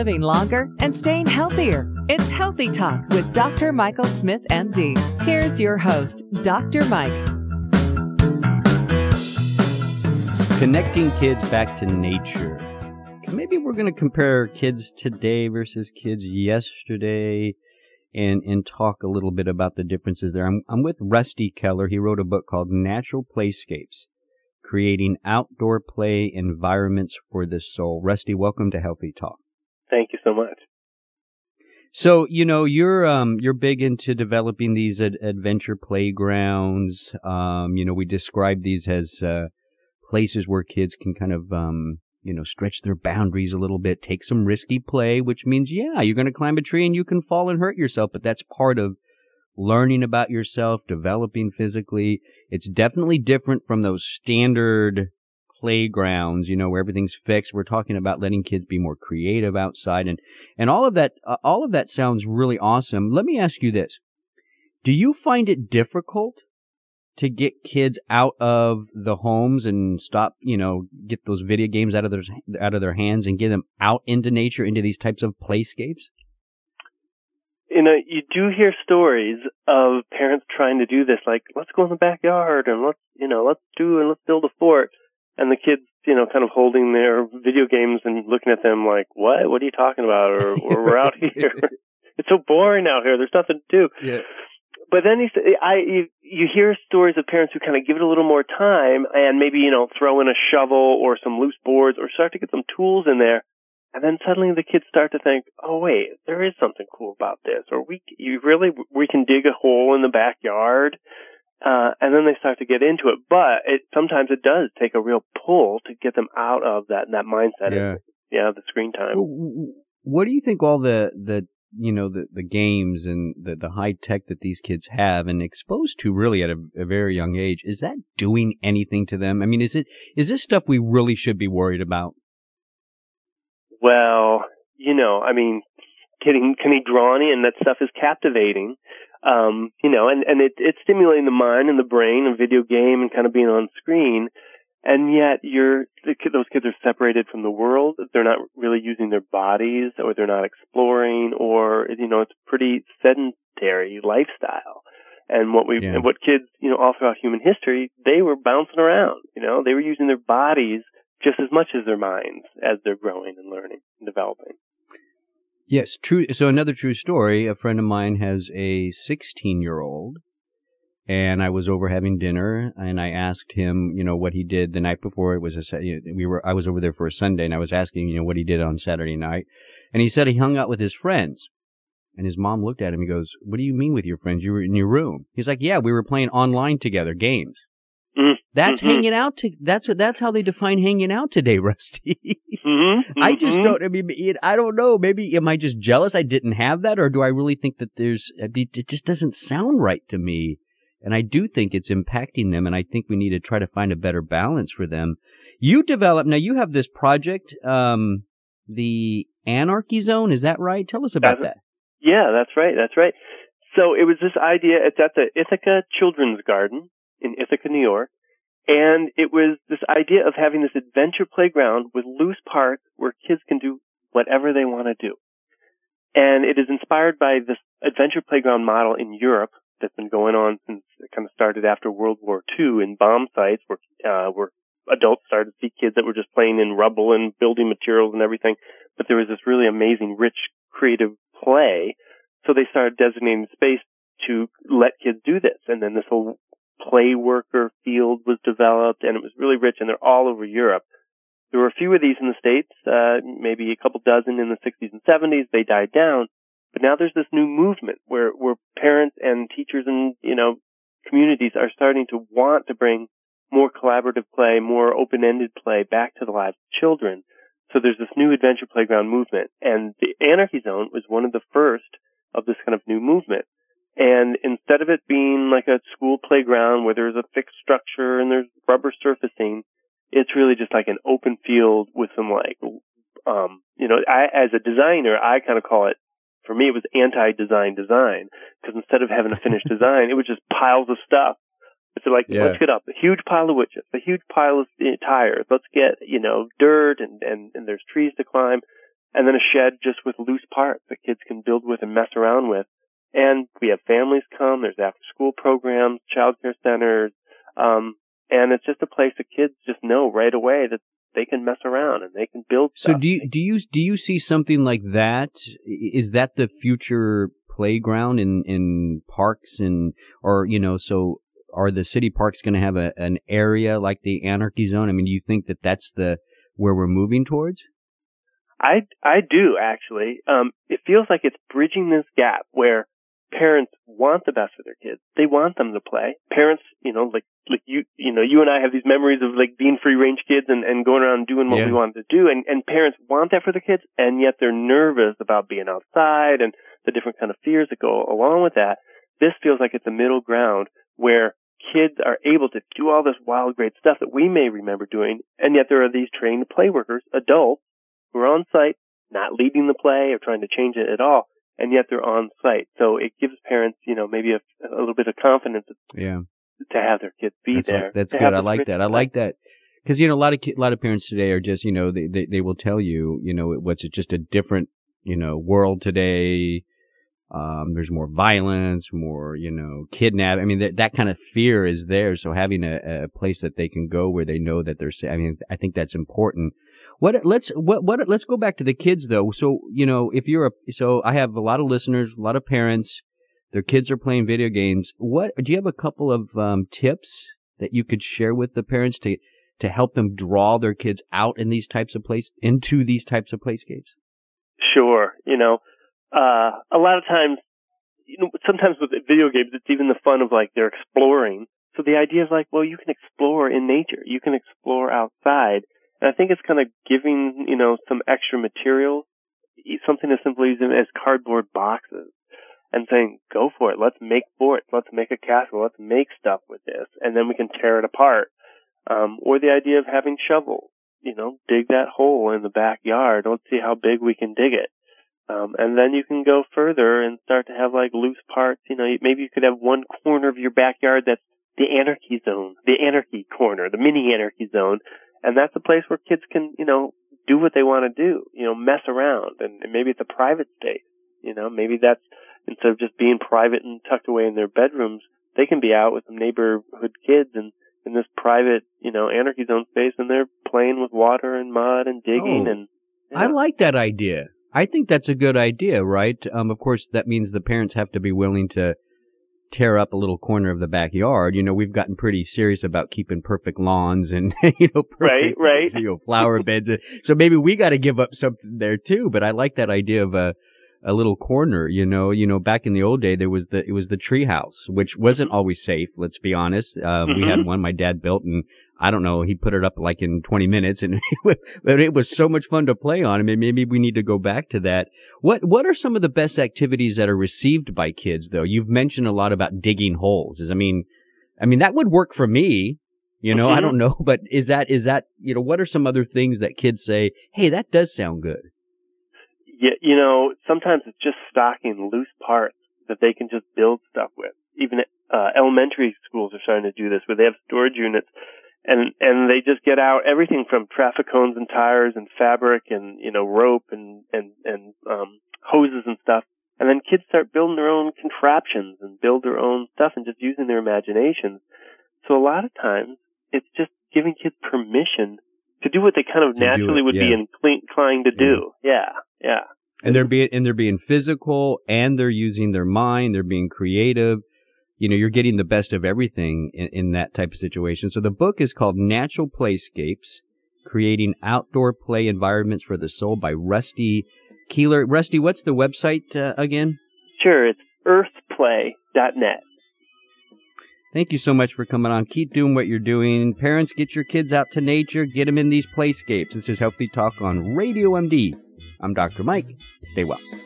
living longer and staying healthier. It's Healthy Talk with Dr. Michael Smith, MD. Here's your host, Dr. Mike. Connecting kids back to nature. Maybe we're going to compare kids today versus kids yesterday and talk a little bit about the differences there. I'm with Rusty Keller. He wrote a book called Natural Playscapes, Creating Outdoor Play Environments for the Soul. Rusty, welcome to Healthy Talk. Thank you so much. So, you're big into developing these adventure playgrounds. We describe these as places where kids can kind of stretch their boundaries a little bit, take some risky play, which means, you're going to climb a tree and you can fall and hurt yourself, but that's part of learning about yourself, developing physically. It's definitely different from those standard playgrounds, where everything's fixed. We're talking about letting kids be more creative outside, and all of that sounds really awesome. Let me ask you this. Do you find it difficult to get kids out of the homes and stop, get those video games out of their hands and get them out into nature, into these types of playscapes? You do hear stories of parents trying to do this, like, let's go in the backyard and let's build a fort. And the kids, kind of holding their video games and looking at them like, what are you talking about? Or we're out here. It's so boring out here. There's nothing to do. Yeah. But then you hear stories of parents who kind of give it a little more time and maybe, throw in a shovel or some loose boards or start to get some tools in there. And then suddenly the kids start to think, oh, wait, there is something cool about this. Or we can dig a hole in the backyard. And then they start to get into it. But sometimes it does take a real pull to get them out of that mindset. Yeah. The screen time. What do you think all the games and the high tech that these kids have and exposed to really at a very young age, is that doing anything to them? I mean, is this stuff we really should be worried about? Well, getting drawn in, that stuff is captivating. And it's stimulating the mind and the brain, a video game and kind of being on screen. And yet those kids are separated from the world. They're not really using their bodies, or they're not exploring, or, it's a pretty sedentary lifestyle. And what kids, all throughout human history, they were bouncing around, they were using their bodies just as much as their minds as they're growing and learning and developing. Yes, true. So another true story, a friend of mine has a 16-year-old, and I was over having dinner, and I asked him, what he did the night before. It was I was over there for a Sunday, and I was asking, what he did on Saturday night. And he said he hung out with his friends. And his mom looked at him and goes, "What do you mean with your friends? You were in your room." He's like, "Yeah, we were playing online together, games." That's hanging out. That's how they define hanging out today, Rusty. I just don't. I mean, I don't know. Maybe am I just jealous I didn't have that, or do I really think that it just doesn't sound right to me? And I do think it's impacting them, and I think we need to try to find a better balance for them. You have this project, the Anarchy Zone. Is that right? Tell us about that. Yeah, that's right. So it was this idea. It's at the Ithaca Children's Garden in Ithaca, New York. And it was this idea of having this adventure playground with loose parts where kids can do whatever they want to do. And it is inspired by this adventure playground model in Europe that's been going on since it kind of started after World War II in bomb sites where adults started to see kids that were just playing in rubble and building materials and everything. But there was this really amazing, rich, creative play. So they started designating space to let kids do this. And then this whole play worker field was developed, and it was really rich, and they're all over Europe. There were a few of these in the States, maybe a couple dozen in the 60s and 70s. They died down. But now there's this new movement where parents and teachers and, communities are starting to want to bring more collaborative play, more open-ended play back to the lives of children. So there's this new adventure playground movement. And the Anarchy Zone was one of the first of this kind of new movement. And instead of it being like a school playground where there's a fixed structure and there's rubber surfacing, it's really just like an open field with some as a designer, I kind of call it, for me, it was anti-design design, because instead of having a finished design, it was just piles of stuff. It's like, let's get up a huge pile of witches, a huge pile of tires. Let's get, dirt and there's trees to climb. and then a shed just with loose parts that kids can build with and mess around with. And we have families come. There's after-school programs, child care centers, and it's just a place that kids just know right away that they can mess around and they can build stuff. So do you see something like that? Is that the future playground in parks or so are the city parks going to have an area like the Anarchy Zone? I mean, do you think that that's where we're moving towards? I do actually. It feels like it's bridging this gap where parents want the best for their kids. They want them to play. Parents, like you and I have these memories of like being free range kids and going around doing what we wanted to do. And parents want that for their kids, and yet they're nervous about being outside and the different kind of fears that go along with that. This feels like it's a middle ground where kids are able to do all this wild, great stuff that we may remember doing, and yet there are these trained play workers, adults, who are on site, not leading the play or trying to change it at all, and yet they're on site. So it gives parents, maybe a little bit of confidence to have their kids be there. That's good. I like that. I like that. Because, a lot of parents today are just, they will tell you, what's just a different, world today. There's more violence, more, kidnapping. I mean, that kind of fear is there. So having a place that they can go where they know that they're safe. I mean, I think that's important. Let's go back to the kids though. So, so I have a lot of listeners, a lot of parents, their kids are playing video games. Do you have a couple of, tips that you could share with the parents to help them draw their kids into these types of playscapes? Sure. A lot of times, sometimes with video games, it's even the fun of like they're exploring. So the idea is like, well, you can explore in nature. You can explore outside. And I think it's kind of giving, some extra material, something as simple as cardboard boxes, and saying, go for it. Let's make forts. Let's make a castle. Let's make stuff with this. And then we can tear it apart. Or the idea of having shovels, dig that hole in the backyard. Let's see how big we can dig it. And then you can go further and start to have like loose parts. Maybe you could have one corner of your backyard that's the Anarchy Zone, the Anarchy Corner, the mini Anarchy Zone. And that's a place where kids can, do what they want to do, mess around. And maybe it's a private space, maybe that's, instead of just being private and tucked away in their bedrooms, they can be out with some neighborhood kids and in this private, Anarchy Zone space, and they're playing with water and mud and digging. I like that idea. I think that's a good idea, right? Of course, that means the parents have to be willing to tear up a little corner of the backyard. We've gotten pretty serious about keeping perfect lawns and, perfect, right. Flower beds. So maybe we got to give up something there too. But I like that idea of a little corner, back in the old day, it was the tree house, which wasn't always safe. Let's be honest. We had one my dad built, and I don't know, he put it up like in 20 minutes, and but it was so much fun to play on. I mean, maybe we need to go back to that. What are some of the best activities that are received by kids, though? You've mentioned a lot about digging holes. I mean, that would work for me. I don't know, but is that, what are some other things that kids say, hey, that does sound good? Yeah, sometimes it's just stocking loose parts that they can just build stuff with. Even elementary schools are starting to do this, where they have storage units, and they just get out everything from traffic cones and tires and fabric and rope and hoses and stuff. And then kids start building their own contraptions and build their own stuff and just using their imaginations. So a lot of times it's just giving kids permission to do what they kind of naturally would be inclined to do. Yeah. And they're being physical, and they're using their mind. They're being creative. You're getting the best of everything in that type of situation. So the book is called Natural Playscapes: Creating Outdoor Play Environments for the Soul by Rusty Keeler. Rusty, what's the website again? Sure, it's earthplay.net. Thank you so much for coming on. Keep doing what you're doing. Parents, get your kids out to nature. Get them in these playscapes. This is Healthy Talk on Radio MD. I'm Dr. Mike. Stay well.